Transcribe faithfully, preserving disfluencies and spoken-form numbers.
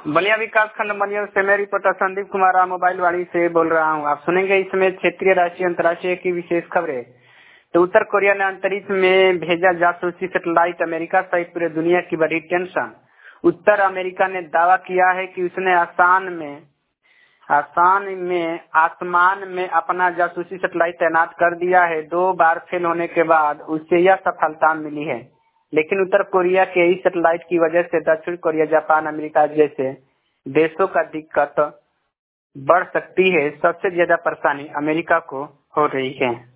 बलिया विकास खंड बलिया से मैं रिपोर्टर संदीप कुमार राम मोबाइल वाणी से बोल रहा हूं। आप सुनेंगे इसमें क्षेत्रीय, राष्ट्रीय, अंतर्राष्ट्रीय की विशेष खबरें। तो उत्तर कोरिया ने अंतरिक्ष में भेजा जासूसी सैटेलाइट, अमेरिका सहित पूरे दुनिया की बड़ी टेंशन। उत्तर अमेरिका ने दावा किया है कि उसने आसान में आसान में आसमान में अपना जासूसी सैटेलाइट तैनात कर दिया है। दो बार फेल होने के बाद उसे यह सफलता मिली है, लेकिन उत्तर कोरिया के इस सैटेलाइट की वजह से दक्षिण कोरिया, जापान, अमेरिका जैसे देशों का दिक्कत बढ़ सकती है। सबसे ज्यादा परेशानी अमेरिका को हो रही है।